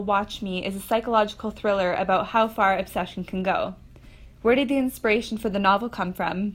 Watch Me is a psychological thriller about how far obsession can go. Where did the inspiration for the novel come from?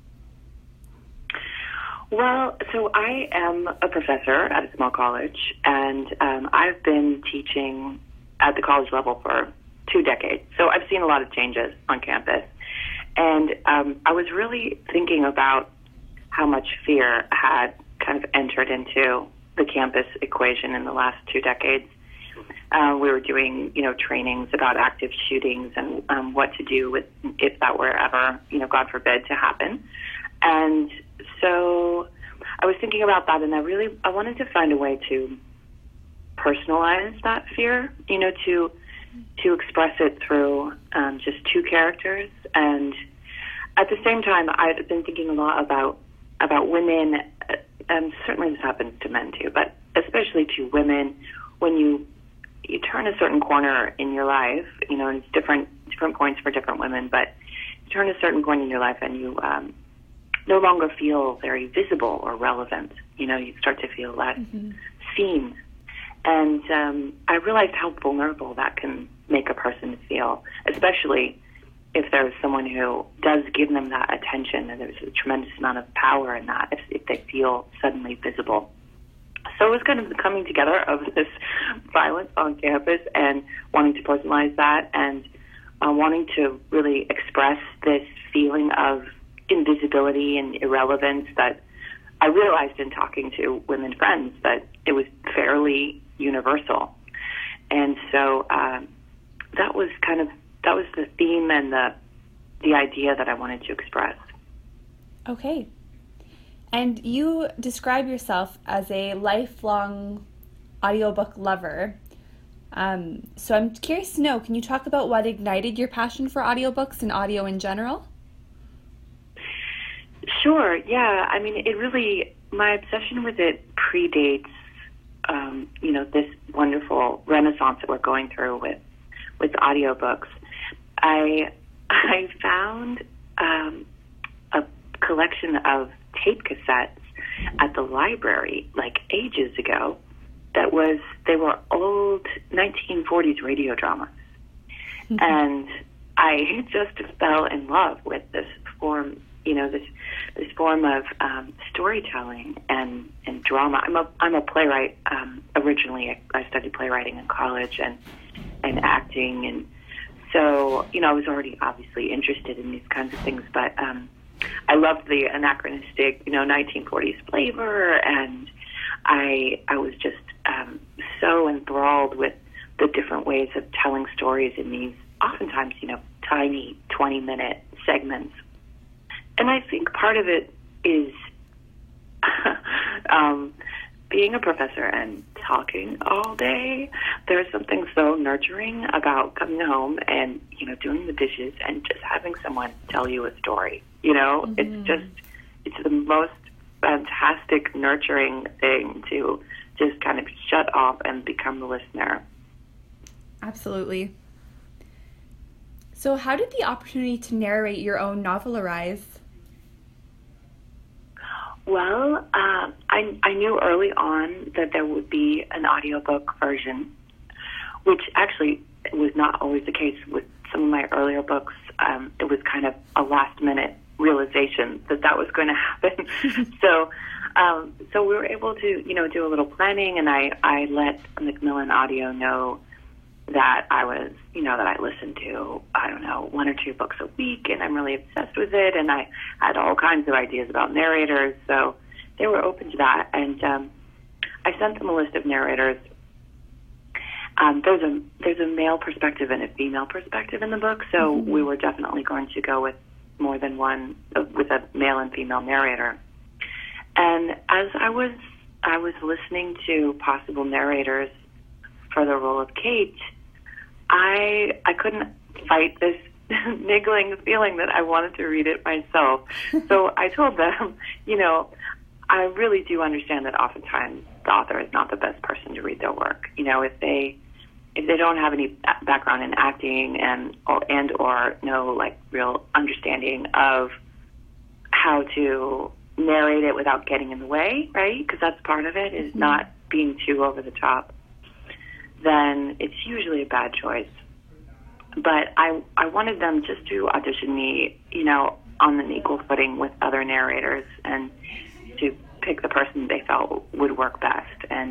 Well, so I am a professor at a small college, and I've been teaching at the college level for 2 decades. So I've seen a lot of changes on campus. And I was really thinking about how much fear had kind of entered into the campus equation in the last 2 decades. We were doing, trainings about active shootings and what to do with if that were ever, God forbid, to happen. And so I was thinking about that, and I wanted to find a way to personalize that fear, to express it through just two characters. And at the same time, I've been thinking a lot about women, and certainly this happens to men too, but especially to women, when you turn a certain corner in your life, and it's different points for different women, but you turn a certain point in your life and you no longer feel very visible or relevant. You start to feel less seen. And I realized how vulnerable that can make a person feel, especially if there's someone who does give them that attention, and there's a tremendous amount of power in that if they feel suddenly visible. So it was kind of the coming together of this violence on campus and wanting to personalize that, and wanting to really express this feeling of invisibility and irrelevance that I realized in talking to women friends that it was fairly universal. And so that was the theme and the idea that I wanted to express. Okay. And you describe yourself as a lifelong audiobook lover. So I'm curious to know, can you talk about what ignited your passion for audiobooks and audio in general? Sure, yeah. I mean, my obsession with it predates, this wonderful renaissance that we're going through with audiobooks. I found a collection of tape cassettes at the library like ages ago they were old 1940s radio dramas. And I just fell in love with this form, this form of storytelling and drama. I'm a playwright. Originally, I studied playwriting in college and acting, and so I was already obviously interested in these kinds of things. But I loved the anachronistic, 1940s flavor, and I was just so enthralled with the different ways of telling stories in these oftentimes, tiny 20-minute segments. And I think part of it is being a professor and talking all day. There's something so nurturing about coming home and, doing the dishes and just having someone tell you a story. It's the most fantastic, nurturing thing to just kind of shut off and become the listener. Absolutely. So how did the opportunity to narrate your own novel arise? Well, I knew early on that there would be an audiobook version, which actually was not always the case with some of my earlier books. It was kind of a last-minute realization that was going to happen. So we were able to, do a little planning, and I let Macmillan Audio know that I was, that I listened to, 1 or 2 books a week, and I'm really obsessed with it, and I had all kinds of ideas about narrators, so they were open to that, and I sent them a list of narrators. There's a male perspective and a female perspective in the book, so we were definitely going to go with more than one, with a male and female narrator. And as I was listening to possible narrators for the role of Kate, I couldn't fight this niggling feeling that I wanted to read it myself. So I told them, I really do understand that oftentimes the author is not the best person to read their work. If they don't have any background in acting and or no real understanding of how to narrate it without getting in the way, right? Because that's part of it, is not being too over the top. then it's usually a bad choice. But I wanted them just to audition me, on an equal footing with other narrators, and to pick the person they felt would work best.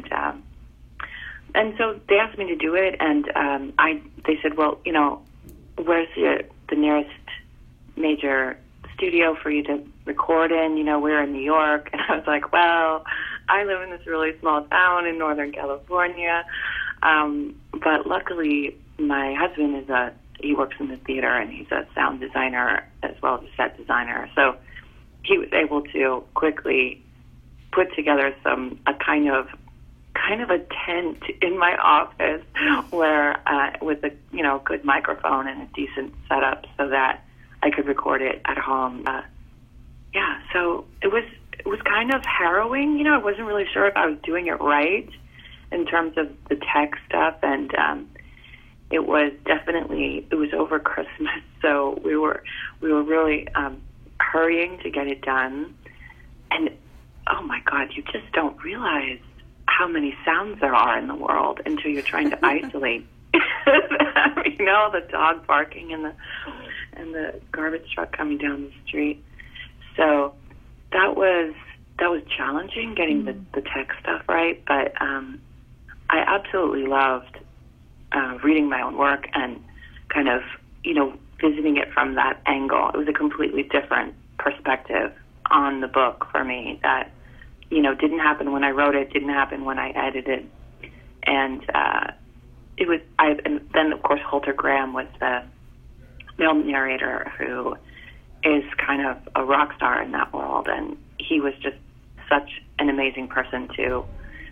And so they asked me to do it, and they said, well, where's the nearest major studio for you to record in? We're in New York. And I was like, well, I live in this really small town in Northern California. But luckily, my husband he works in the theater, and he's a sound designer as well as a set designer. So he was able to quickly put together a kind of a tent in my office where with a good microphone and a decent setup so that I could record it at home. So it was kind of harrowing. I wasn't really sure if I was doing it right in terms of the tech stuff, and it was over Christmas, so we were really hurrying to get it done. And oh my God, you just don't realize how many sounds there are in the world until you're trying to isolate. The dog barking and the garbage truck coming down the street. So that was challenging getting the tech stuff right, but I absolutely loved reading my own work and kind of visiting it from that angle. It was a completely different perspective on the book for me that didn't happen when I wrote it, didn't happen when I edited, and it was. And then of course Halter Graham was the male narrator who is kind of a rock star in that world, and he was just such an amazing person to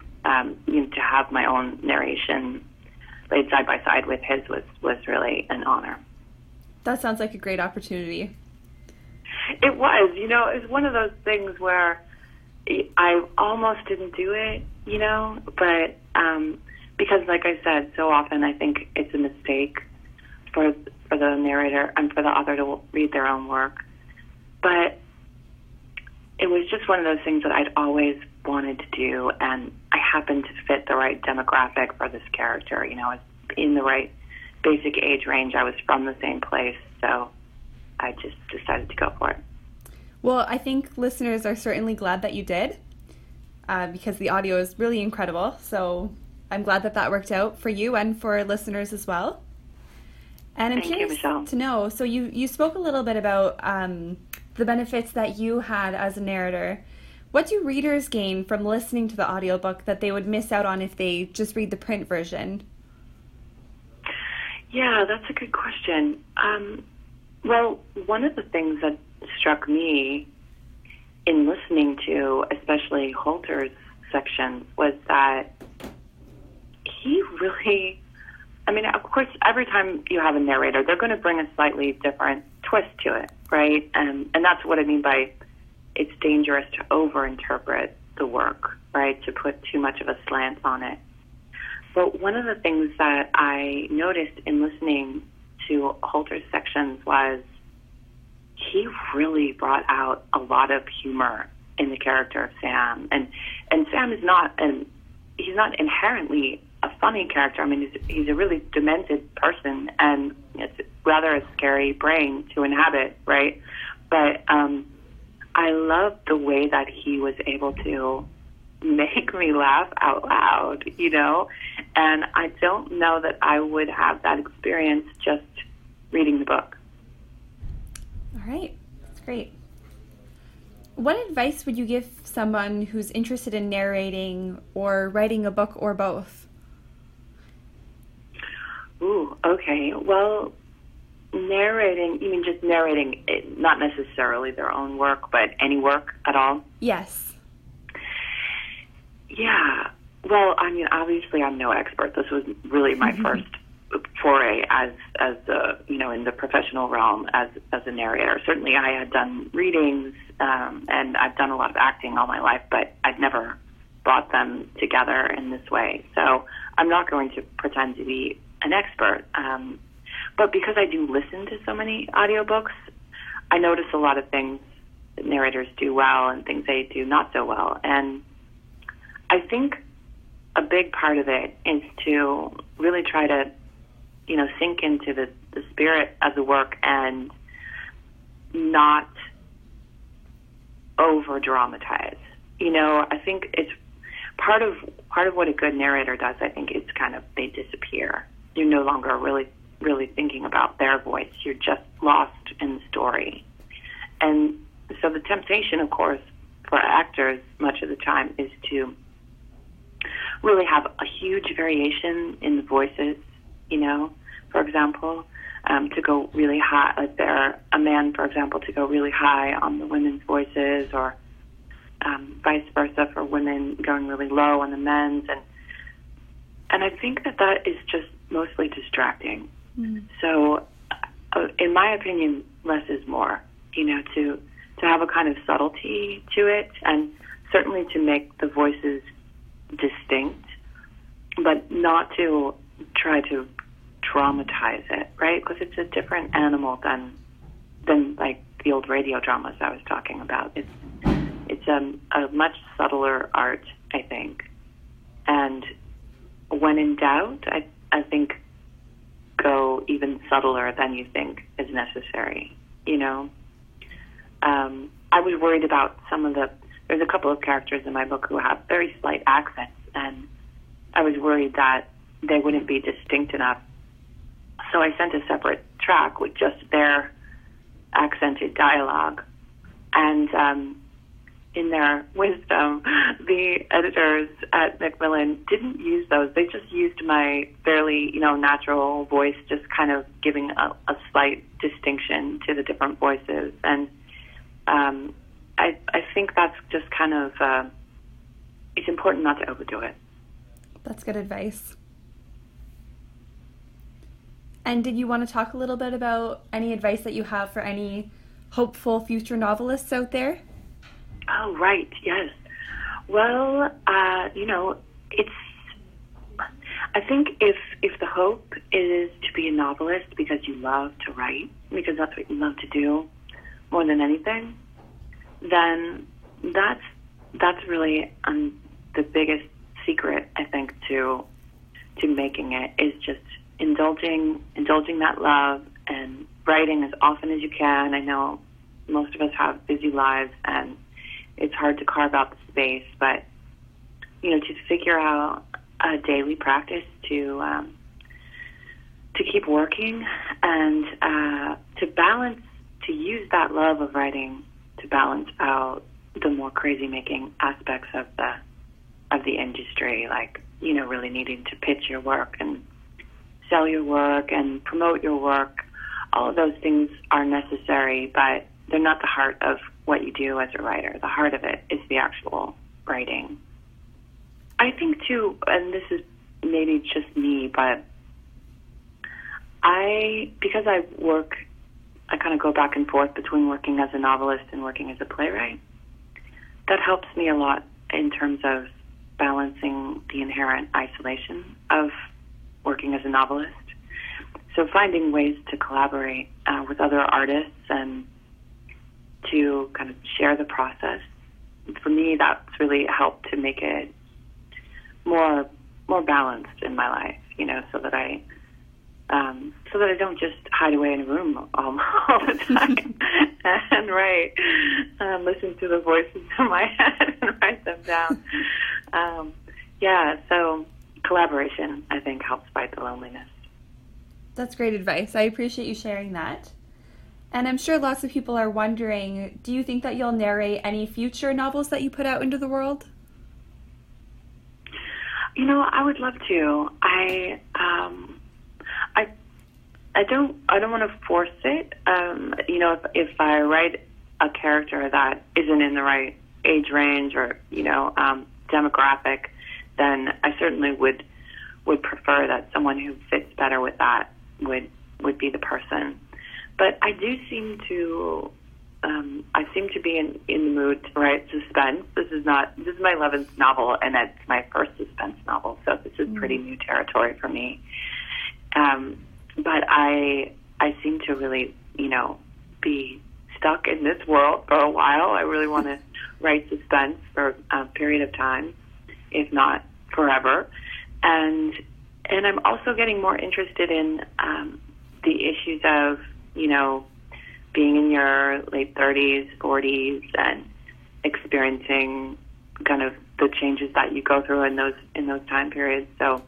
have my own narration laid side by side with his was really an honor. That sounds like a great opportunity. It was. It was one of those things where I almost didn't do it, but because, like I said, so often I think it's a mistake for the narrator and for the author to read their own work. But it was just one of those things that I'd always wanted to do, and I happened to fit the right demographic for this character. I was in the right basic age range. I was from the same place, so I just decided to go for it. Well, I think listeners are certainly glad that you did, because the audio is really incredible. So I'm glad that worked out for you and for listeners as well. And I'm curious to know, so you spoke a little bit about the benefits that you had as a narrator. What do readers gain from listening to the audiobook that they would miss out on if they just read the print version? Yeah, that's a good question. Well, one of the things that struck me in listening to especially Halter's section was that he really, of course, every time you have a narrator, they're going to bring a slightly different twist to it, right? And that's what I mean by it's dangerous to overinterpret the work, right? To put too much of a slant on it. But one of the things that I noticed in listening to Halter's sections was he really brought out a lot of humor in the character of Sam. And Sam is he's not inherently a funny character. He's a really demented person, and it's rather a scary brain to inhabit, right? But I love the way that he was able to make me laugh out loud, and I don't know that I would have that experience just reading the book. All right, that's great. What advice would you give someone who's interested in narrating or writing a book or both? Ooh, okay. Well, narrating, you mean just narrating, not necessarily their own work, but any work at all? Yes. Yeah. Well, obviously I'm no expert. This was really my first foray as in the professional realm as a narrator. Certainly I had done readings, and I've done a lot of acting all my life, but I've never brought them together in this way. So I'm not going to pretend to be an expert. But because I do listen to so many audiobooks, I notice a lot of things that narrators do well and things they do not so well. And I think a big part of it is to really try to, sink into the spirit of the work and not over dramatize. I think it's part of what a good narrator does. I think it's kind of, they disappear. You're no longer really thinking about their voice. You're just lost in the story. And so the temptation, of course, for actors much of the time is to really have a huge variation in the voices, for example, to go really high, like a man, for example, to go really high on the women's voices, or vice versa for women going really low on the men's. And I think that is just mostly distracting. So in my opinion, less is more, to have a kind of subtlety to it, and certainly to make the voices distinct, but not to try to dramatize it, right? Because it's a different animal than like the old radio dramas I was talking about. It's a much subtler art, I think. And when in doubt, I think go even subtler than you think is necessary, I was worried about there's a couple of characters in my book who have very slight accents, and I was worried that they wouldn't be distinct enough. So I sent a separate track with just their accented dialogue. And in their wisdom, the editors at Macmillan didn't use those. They just used my fairly, natural voice, just kind of giving a slight distinction to the different voices. And I think that's just kind of, it's important not to overdo it. That's good advice. And did you want to talk a little bit about any advice that you have for any hopeful future novelists out there? Oh, right, yes. Well, it's, I think if the hope is to be a novelist because you love to write, because that's what you love to do more than anything, then that's really the biggest secret, I think, to making it, is just indulging that love and writing as often as you can. I know most of us have busy lives and it's hard to carve out the space, but to figure out a daily practice to keep working and to use that love of writing to balance out the more crazy making aspects of the industry, like really needing to pitch your work and sell your work and promote your work. All of those things are necessary, but they're not the heart of what you do as a writer. The heart of it is the actual writing. I think too, and this is maybe just me, but because I kind of go back and forth between working as a novelist and working as a playwright. That helps me a lot in terms of balancing the inherent isolation of working as a novelist. So finding ways to collaborate with other artists and to kind of share the process. For me, that's really helped to make it more balanced in my life, so that I don't just hide away in a room all the time and write, listen to the voices in my head and write them down. So collaboration, I think, helps fight the loneliness. That's great advice. I appreciate you sharing that. And I'm sure lots of people are wondering, do you think that you'll narrate any future novels that you put out into the world? I would love to. I don't want to force it. If I write a character that isn't in the right age range or demographic, then I certainly would prefer that someone who fits better with that would be the person. But I do seem to be in the mood to write suspense. This is my 11th novel, and it's my first suspense novel, so this is pretty new territory for me. But I seem to really, be stuck in this world for a while. I really want to write suspense for a period of time, if not forever. And And I'm also getting more interested in the issues of, being in your late 30s, 40s, and experiencing kind of the changes that you go through in those time periods. So,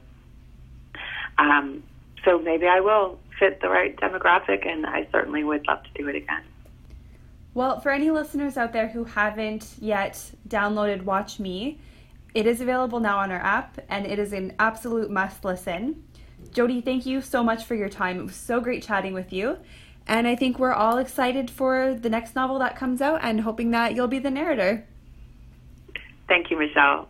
so maybe I will fit the right demographic, and I certainly would love to do it again. Well, for any listeners out there who haven't yet downloaded Watch Me, it is available now on our app, and it is an absolute must listen. Jodi, thank you so much for your time. It was so great chatting with you. And I think we're all excited for the next novel that comes out and hoping that you'll be the narrator. Thank you, Michelle.